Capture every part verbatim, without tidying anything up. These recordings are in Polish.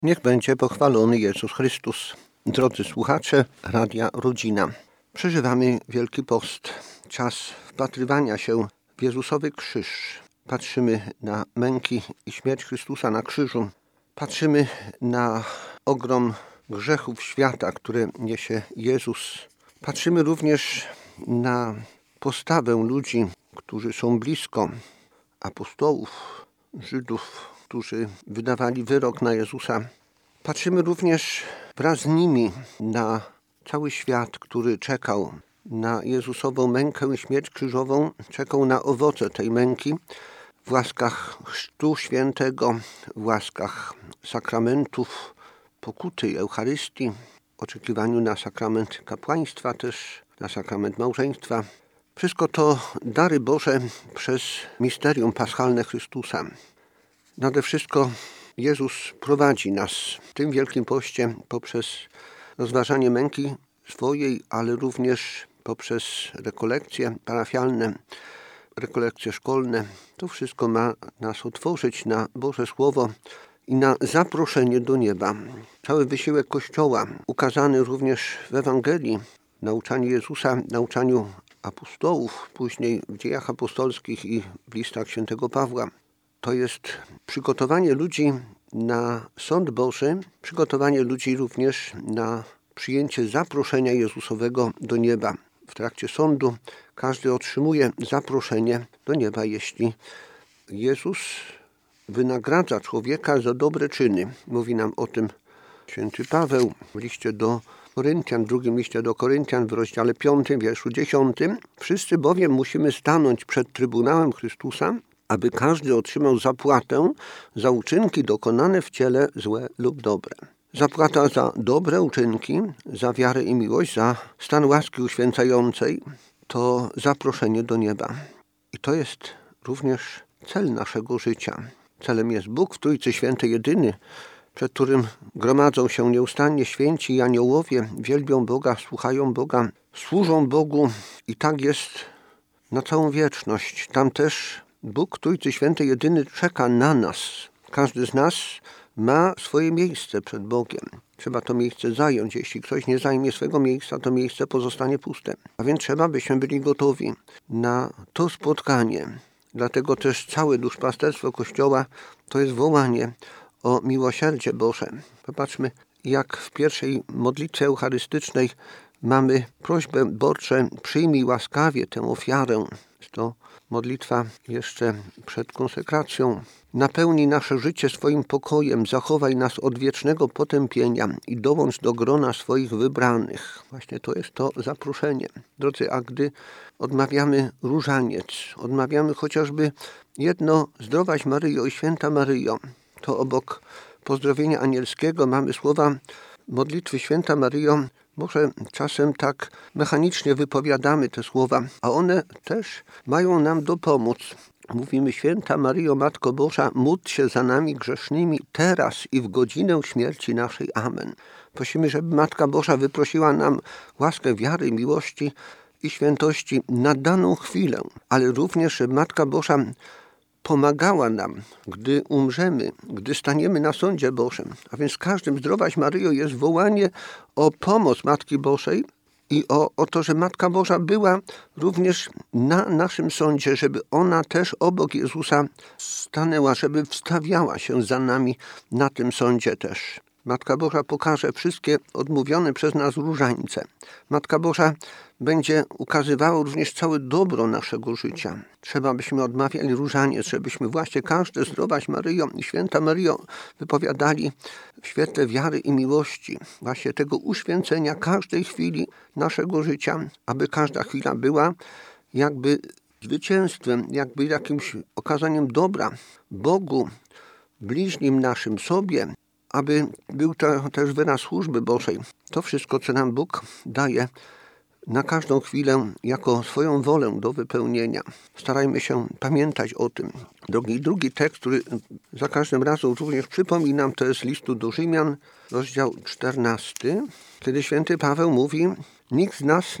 Niech będzie pochwalony Jezus Chrystus. Drodzy słuchacze Radia Rodzina, przeżywamy Wielki Post, czas wpatrywania się w Jezusowy krzyż. Patrzymy na męki i śmierć Chrystusa na krzyżu. Patrzymy na ogrom grzechów świata, które niesie Jezus. Patrzymy również na postawę ludzi, którzy są blisko apostołów, Żydów, którzy wydawali wyrok na Jezusa. Patrzymy również wraz z nimi na cały świat, który czekał na Jezusową mękę i śmierć krzyżową, czekał na owoce tej męki w łaskach Chrztu Świętego, w łaskach sakramentów pokuty i Eucharystii, w oczekiwaniu na sakrament kapłaństwa też, na sakrament małżeństwa. Wszystko to dary Boże przez misterium paschalne Chrystusa. Nade wszystko Jezus prowadzi nas w tym Wielkim Poście poprzez rozważanie męki swojej, ale również poprzez rekolekcje parafialne, rekolekcje szkolne. To wszystko ma nas otworzyć na Boże Słowo i na zaproszenie do nieba. Cały wysiłek Kościoła, ukazany również w Ewangelii, nauczaniu Jezusa, nauczaniu apostołów, później w dziejach apostolskich i w listach świętego Pawła, to jest przygotowanie ludzi na sąd Boży, przygotowanie ludzi również na przyjęcie zaproszenia Jezusowego do nieba. W trakcie sądu każdy otrzymuje zaproszenie do nieba, jeśli Jezus wynagradza człowieka za dobre czyny. Mówi nam o tym święty Paweł w liście do Koryntian, w drugim liście do Koryntian, w rozdziale piątym, wierszu dziesiątym. Wszyscy bowiem musimy stanąć przed Trybunałem Chrystusa, aby każdy otrzymał zapłatę za uczynki dokonane w ciele, złe lub dobre. Zapłata za dobre uczynki, za wiarę i miłość, za stan łaski uświęcającej, to zaproszenie do nieba. I to jest również cel naszego życia. Celem jest Bóg w Trójcy Świętej jedyny, przed którym gromadzą się nieustannie święci i aniołowie, wielbią Boga, słuchają Boga, służą Bogu i tak jest na całą wieczność. Tam też Bóg Trójcy Świętej jedyny czeka na nas. Każdy z nas ma swoje miejsce przed Bogiem. Trzeba to miejsce zająć. Jeśli ktoś nie zajmie swego miejsca, to miejsce pozostanie puste. A więc trzeba, byśmy byli gotowi na to spotkanie. Dlatego też całe duszpasterstwo Kościoła to jest wołanie o miłosierdzie Boże. Popatrzmy, jak w pierwszej modlitwie eucharystycznej mamy prośbę: Boże, przyjmij łaskawie tę ofiarę. Jest to modlitwa jeszcze przed konsekracją. Napełnij nasze życie swoim pokojem, zachowaj nas od wiecznego potępienia i dołącz do grona swoich wybranych. Właśnie to jest to zaproszenie. Drodzy, a gdy odmawiamy różaniec, odmawiamy chociażby jedno Zdrowaś Maryjo i Święta Maryjo, to obok pozdrowienia anielskiego mamy słowa modlitwy Święta Maryjo. Może czasem tak mechanicznie wypowiadamy te słowa, a one też mają nam dopomóc. Mówimy: Święta Maryjo, Matko Boża, módl się za nami grzesznymi, teraz i w godzinę śmierci naszej. Amen. Prosimy, żeby Matka Boża wyprosiła nam łaskę wiary, miłości i świętości na daną chwilę, ale również, żeby Matka Boża pomagała nam, gdy umrzemy, gdy staniemy na sądzie Bożym. A więc każdym Zdrowaś Maryjo jest wołanie o pomoc Matki Bożej i o, o to, że Matka Boża była również na naszym sądzie, żeby ona też obok Jezusa stanęła, żeby wstawiała się za nami na tym sądzie też. Matka Boża pokaże wszystkie odmówione przez nas różańce. Matka Boża będzie ukazywała również całe dobro naszego życia. Trzeba, byśmy odmawiali różaniec, żebyśmy właśnie każde Zdrowaś Maryjo i Święta Maryjo wypowiadali w świetle wiary i miłości, właśnie tego uświęcenia każdej chwili naszego życia, aby każda chwila była jakby zwycięstwem, jakby jakimś okazaniem dobra Bogu, bliźnim naszym, sobie, aby był to też wyraz służby Bożej. To wszystko, co nam Bóg daje na każdą chwilę jako swoją wolę do wypełnienia. Starajmy się pamiętać o tym. Drugi, drugi tekst, który za każdym razem również przypominam, to jest listu do Rzymian, rozdział czternasty, kiedy święty Paweł mówi: nikt z nas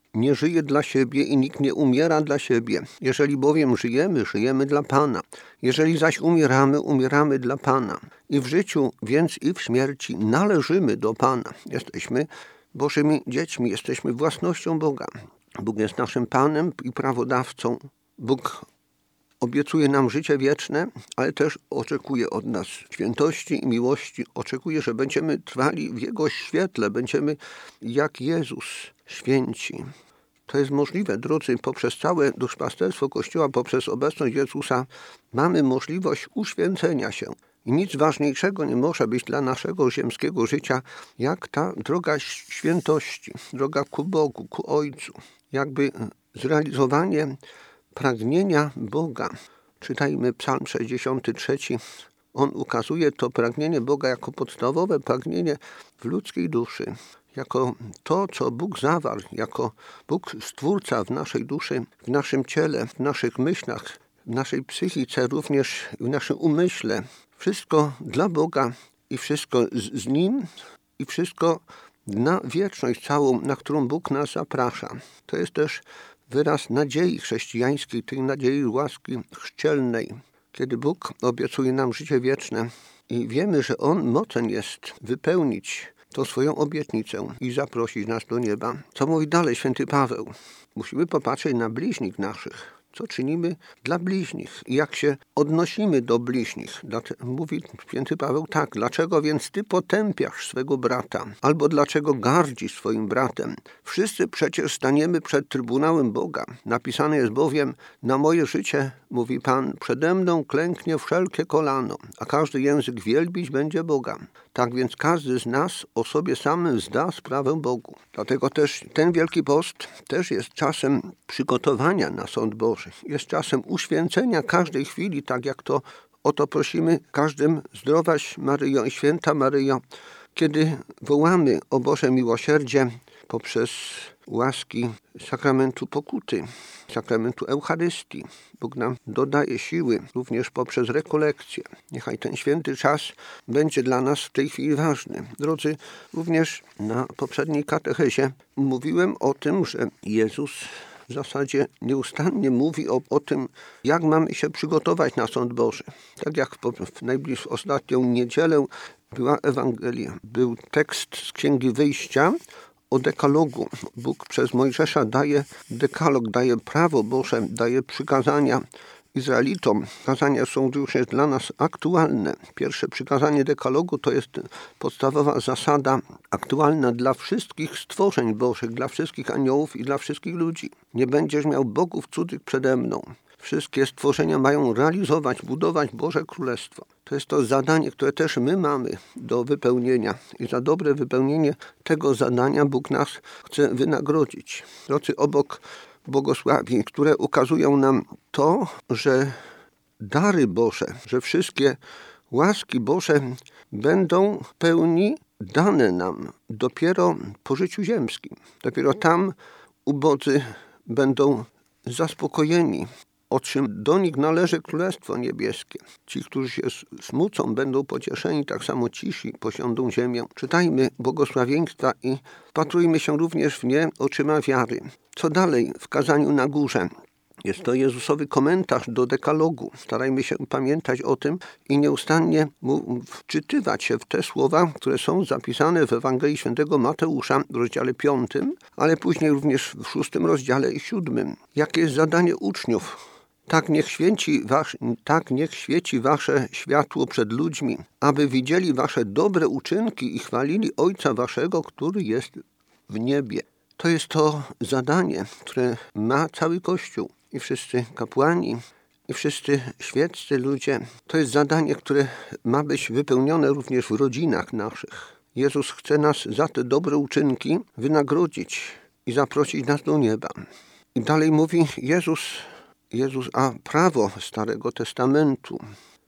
nie żyje dla siebie i nikt nie umiera dla siebie. Jeżeli bowiem żyjemy, żyjemy dla Pana. Jeżeli zaś umieramy, umieramy dla Pana. I w życiu, więc i w śmierci należymy do Pana. Jesteśmy Bożymi dziećmi, jesteśmy własnością Boga. Bóg jest naszym Panem i prawodawcą. Bóg obiecuje nam życie wieczne, ale też oczekuje od nas świętości i miłości. Oczekuje, że będziemy trwali w Jego świetle, będziemy jak Jezus święci. To jest możliwe, drodzy, poprzez całe duszpasterstwo Kościoła, poprzez obecność Jezusa mamy możliwość uświęcenia się. I nic ważniejszego nie może być dla naszego ziemskiego życia, jak ta droga świętości, droga ku Bogu, ku Ojcu. Jakby zrealizowanie pragnienia Boga. Czytajmy Psalm sześćdziesiąty trzeci. On ukazuje to pragnienie Boga jako podstawowe pragnienie w ludzkiej duszy. Jako to, co Bóg zawarł, jako Bóg Stwórca w naszej duszy, w naszym ciele, w naszych myślach, w naszej psychice, również w naszym umyśle. Wszystko dla Boga i wszystko z, z Nim i wszystko na wieczność całą, na którą Bóg nas zaprasza. To jest też wyraz nadziei chrześcijańskiej, tej nadziei łaski chrzcielnej, kiedy Bóg obiecuje nam życie wieczne i wiemy, że On mocen jest wypełnić tą swoją obietnicę i zaprosić nas do nieba. Co mówi dalej święty Paweł? Musimy popatrzeć na bliźnich naszych. Co czynimy dla bliźnich i jak się odnosimy do bliźnich. Mówi święty Paweł tak, dlaczego więc ty potępiasz swego brata? Albo dlaczego gardzisz swoim bratem? Wszyscy przecież staniemy przed Trybunałem Boga. Napisane jest bowiem, na moje życie, mówi Pan, przede mną klęknie wszelkie kolano, a każdy język wielbić będzie Boga. Tak więc każdy z nas o sobie samym zda sprawę Bogu. Dlatego też ten Wielki Post też jest czasem przygotowania na sąd Boży. Jest czasem uświęcenia każdej chwili, tak jak to o to prosimy każdym zdrowaś Maryjo i święta Maryjo, kiedy wołamy o Boże miłosierdzie poprzez łaski sakramentu pokuty, sakramentu Eucharystii. Bóg nam dodaje siły również poprzez rekolekcję. Niechaj ten święty czas będzie dla nas w tej chwili ważny. Drodzy, również na poprzedniej katechezie mówiłem o tym, że Jezus w zasadzie nieustannie mówi o, o tym, jak mamy się przygotować na sąd Boży. Tak jak w, w najbliższą ostatnią niedzielę była Ewangelia, był tekst z Księgi Wyjścia o dekalogu. Bóg przez Mojżesza daje dekalog, daje prawo Boże, daje przykazania Izraelitom. Przykazania są już dla nas aktualne. Pierwsze przykazanie dekalogu to jest podstawowa zasada aktualna dla wszystkich stworzeń Bożych, dla wszystkich aniołów i dla wszystkich ludzi. Nie będziesz miał bogów cudzych przede mną. Wszystkie stworzenia mają realizować, budować Boże Królestwo. To jest to zadanie, które też my mamy do wypełnienia. I za dobre wypełnienie tego zadania Bóg nas chce wynagrodzić. Drodzy, obok błogosławień, które ukazują nam to, że dary Boże, że wszystkie łaski Boże będą w pełni dane nam dopiero po życiu ziemskim. Dopiero tam ubodzy będą zaspokojeni, o czym do nich należy Królestwo Niebieskie. Ci, którzy się smucą, będą pocieszeni, tak samo cisi posiądą ziemię. Czytajmy błogosławieństwa i wpatrujmy się również w nie oczyma wiary. Co dalej w kazaniu na górze? Jest to Jezusowy komentarz do dekalogu. Starajmy się pamiętać o tym i nieustannie wczytywać się w te słowa, które są zapisane w Ewangelii Świętego Mateusza w rozdziale piątym, ale później również w szóstym rozdziale i siódmym. Jakie jest zadanie uczniów? Tak niech, święci wasz, tak niech świeci wasze światło przed ludźmi, aby widzieli wasze dobre uczynki i chwalili Ojca waszego, który jest w niebie. To jest to zadanie, które ma cały Kościół i wszyscy kapłani, i wszyscy świeccy ludzie. To jest zadanie, które ma być wypełnione również w rodzinach naszych. Jezus chce nas za te dobre uczynki wynagrodzić i zaprosić nas do nieba. I dalej mówi Jezus, Jezus, a prawo Starego Testamentu,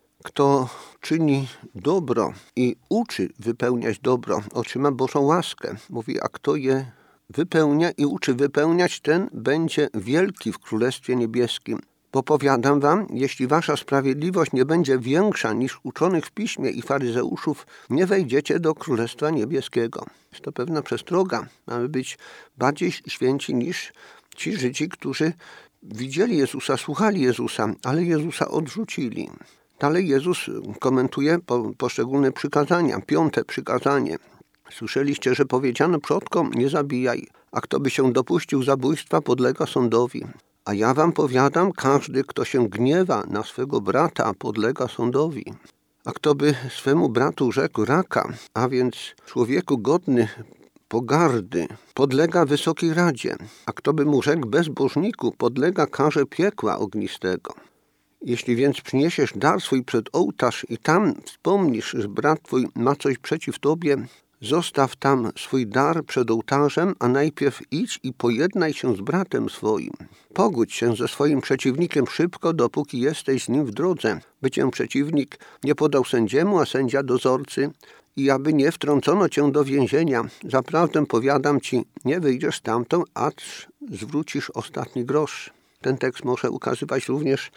kto czyni dobro i uczy wypełniać dobro, otrzyma Bożą łaskę. Mówi, a kto je wypełnia i uczy wypełniać, ten będzie wielki w Królestwie Niebieskim. Bo powiadam wam, jeśli wasza sprawiedliwość nie będzie większa niż uczonych w piśmie i faryzeuszów, nie wejdziecie do Królestwa Niebieskiego. Jest to pewna przestroga. Mamy być bardziej święci niż ci Żydzi, którzy widzieli Jezusa, słuchali Jezusa, ale Jezusa odrzucili. Dalej Jezus komentuje po, poszczególne przykazania. Piąte przykazanie. Słyszeliście, że powiedziano przodkom, nie zabijaj, a kto by się dopuścił zabójstwa, podlega sądowi. A ja wam powiadam, każdy, kto się gniewa na swego brata, podlega sądowi. A kto by swemu bratu rzekł raka, a więc człowieku godny pogardy, podlega wysokiej radzie. A kto by mu rzekł bezbożniku, podlega karze piekła ognistego. Jeśli więc przyniesiesz dar swój przed ołtarz i tam wspomnisz, że brat twój ma coś przeciw tobie, zostaw tam swój dar przed ołtarzem, a najpierw idź i pojednaj się z bratem swoim. Pogódź się ze swoim przeciwnikiem szybko, dopóki jesteś z nim w drodze, by cię przeciwnik nie podał sędziemu, a sędzia dozorcy, i aby nie wtrącono cię do więzienia. Zaprawdę powiadam ci, nie wyjdziesz stamtąd, acz zwrócisz ostatni grosz. Ten tekst może ukazywać również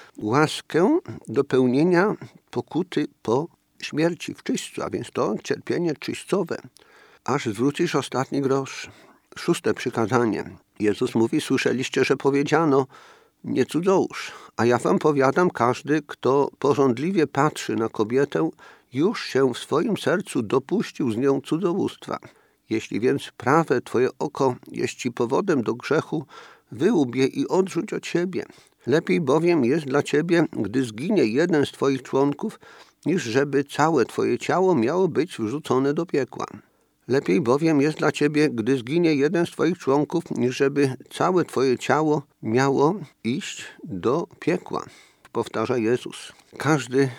łaskę do pełnienia pokuty po śmierci w czyśćcu, a więc to cierpienie czyśćcowe, aż zwrócisz ostatni grosz. Szóste przykazanie. Jezus mówi, słyszeliście, że powiedziano, nie cudzołóż, a ja wam powiadam, każdy, kto pożądliwie patrzy na kobietę, już się w swoim sercu dopuścił z nią cudzołóstwa. Jeśli więc prawe twoje oko jest ci powodem do grzechu, wyłób je i odrzuć od siebie. Lepiej bowiem jest dla ciebie, gdy zginie jeden z twoich członków, niż żeby całe twoje ciało miało być wrzucone do piekła. Lepiej bowiem jest dla ciebie, gdy zginie jeden z twoich członków, niż żeby całe twoje ciało miało iść do piekła. Powtarza Jezus. Każdy,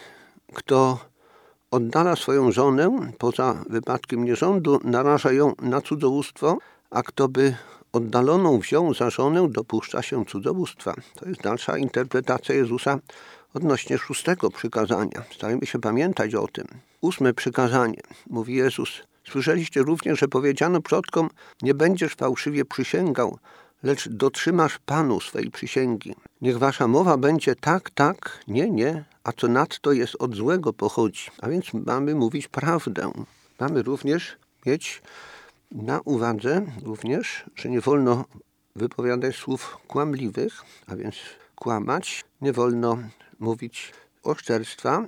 kto oddala swoją żonę, poza wypadkiem nierządu, naraża ją na cudzołóstwo, a kto by oddaloną wziął za żonę, dopuszcza się cudzołóstwa. To jest dalsza interpretacja Jezusa odnośnie szóstego przykazania. Starajmy się pamiętać o tym. Ósme przykazanie. Mówi Jezus. Słyszeliście również, że powiedziano przodkom, nie będziesz fałszywie przysięgał, lecz dotrzymasz Panu swej przysięgi. Niech wasza mowa będzie tak, tak, nie, nie, a co nadto jest od złego pochodzi. A więc mamy mówić prawdę. Mamy również mieć na uwadze również, że nie wolno wypowiadać słów kłamliwych, a więc kłamać. Nie wolno mówić oszczerstwa,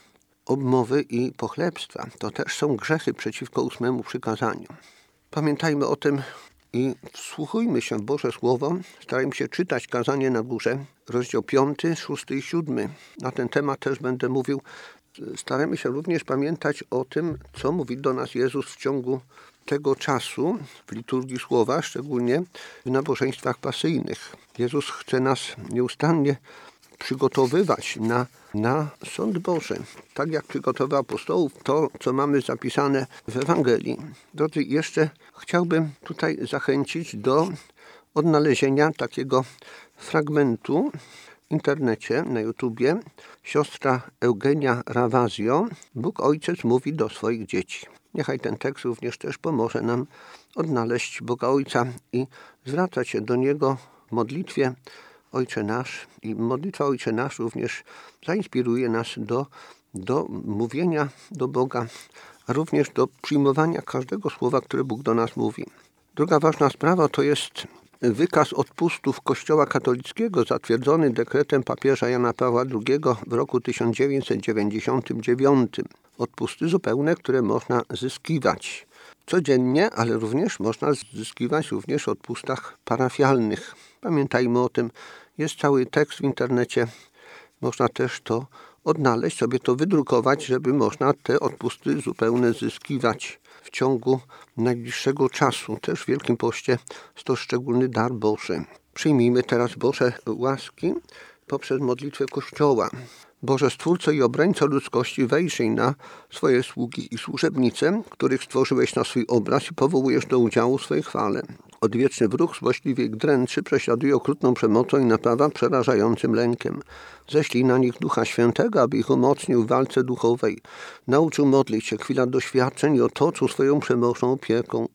obmowy i pochlebstwa. To też są grzechy przeciwko ósmemu przykazaniu. Pamiętajmy o tym i wsłuchujmy się w Boże Słowo. Starajmy się czytać Kazanie na Górze, rozdział piąty, szósty i siódmy. Na ten temat też będę mówił. Staramy się również pamiętać o tym, co mówi do nas Jezus w ciągu tego czasu w liturgii Słowa, szczególnie w nabożeństwach pasyjnych. Jezus chce nas nieustannie przygotowywać na, na sąd Boży. Tak jak przygotował apostołów, to co mamy zapisane w Ewangelii. Drodzy, jeszcze chciałbym tutaj zachęcić do odnalezienia takiego fragmentu w internecie, na YouTubie. Siostra Eugenia Ravazio, Bóg Ojciec mówi do swoich dzieci. Niechaj ten tekst również też pomoże nam odnaleźć Boga Ojca i zwracać się do Niego w modlitwie Ojcze Nasz. I modlitwa Ojcze Nasz również zainspiruje nas do, do mówienia do Boga, a również do przyjmowania każdego słowa, które Bóg do nas mówi. Druga ważna sprawa to jest wykaz odpustów Kościoła katolickiego zatwierdzony dekretem papieża Jana Pawła drugiego w roku tysiąc dziewięćset dziewięćdziesiątym dziewiątym. Odpusty zupełne, które można zyskiwać codziennie, ale również można zyskiwać również w odpustach parafialnych. Pamiętajmy o tym. Jest cały tekst w internecie. Można też to odnaleźć, sobie to wydrukować, żeby można te odpusty zupełne zyskiwać w ciągu najbliższego czasu. Też w Wielkim Poście jest to szczególny dar Boży. Przyjmijmy teraz Boże łaski poprzez modlitwę Kościoła. Boże Stwórco i Obrońco ludzkości, wejrzyj na swoje sługi i służebnice, których stworzyłeś na swój obraz i powołujesz do udziału w swojej chwale. Odwieczny wróg złośliwie ich dręczy, prześladuje okrutną przemocą i napawa przerażającym lękiem. Ześlij na nich Ducha Świętego, aby ich umocnił w walce duchowej. Nauczył modlić się chwila doświadczeń i otoczył swoją przemocą opieką.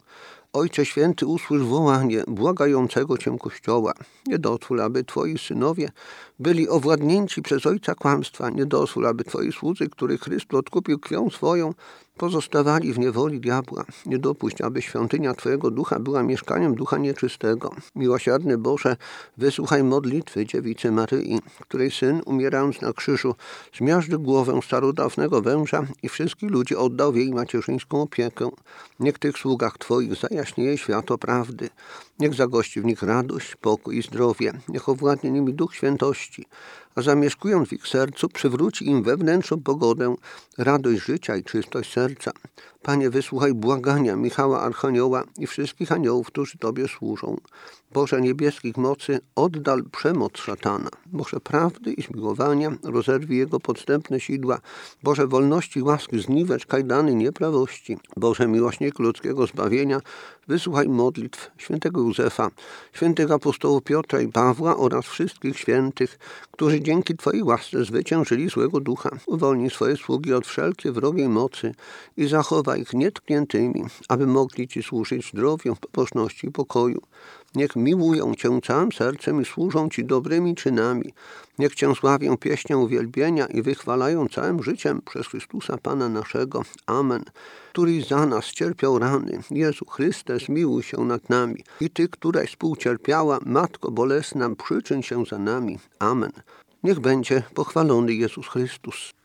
Ojcze Święty, usłysz wołanie błagającego Cię Kościoła. Nie dozwól, aby Twoi synowie byli owładnięci przez ojca kłamstwa. Nie dozwól, aby Twoi słudzy, których Chrystus odkupił krwią swoją, pozostawali w niewoli diabła. Nie dopuść, aby świątynia Twojego Ducha była mieszkaniem ducha nieczystego. Miłosierny Boże, wysłuchaj modlitwy dziewicy Maryi, której Syn, umierając na krzyżu, zmiażdżył głowę starodawnego węża i wszystkich ludzi oddał w jej macierzyńską opiekę. Niech tych sługach Twoich zajaśnieje światło prawdy. Niech zagości w nich radość, pokój i zdrowie. Niech owładnie nimi Duch Świętości, a zamieszkując w ich sercu, przywróci im wewnętrzną pogodę, radość życia i czystość serca. Panie, wysłuchaj błagania Michała Archanioła i wszystkich aniołów, którzy Tobie służą. Boże niebieskich mocy, oddal przemoc szatana. Boże prawdy i zmiłowania, rozerwij jego podstępne sidła. Boże wolności, łaski, zniwecz kajdany nieprawości. Boże miłośnik ludzkiego zbawienia, wysłuchaj modlitw świętego Józefa, świętych apostołów Piotra i Pawła oraz wszystkich świętych, którzy dzięki Twojej łasce zwyciężyli złego ducha. Uwolnij swoje sługi od wszelkiej wrogiej mocy i zachowaj ich nietkniętymi, aby mogli Ci służyć zdrowiu, pobożności i pokoju. Niech miłują Cię całym sercem i służą Ci dobrymi czynami. Niech Cię sławią pieśnią uwielbienia i wychwalają całym życiem przez Chrystusa Pana naszego. Amen. Który za nas cierpiał rany. Jezu Chryste, zmiłuj się nad nami. I Ty, któraś współcierpiała, Matko Bolesna, przyczyń się za nami. Amen. Niech będzie pochwalony Jezus Chrystus.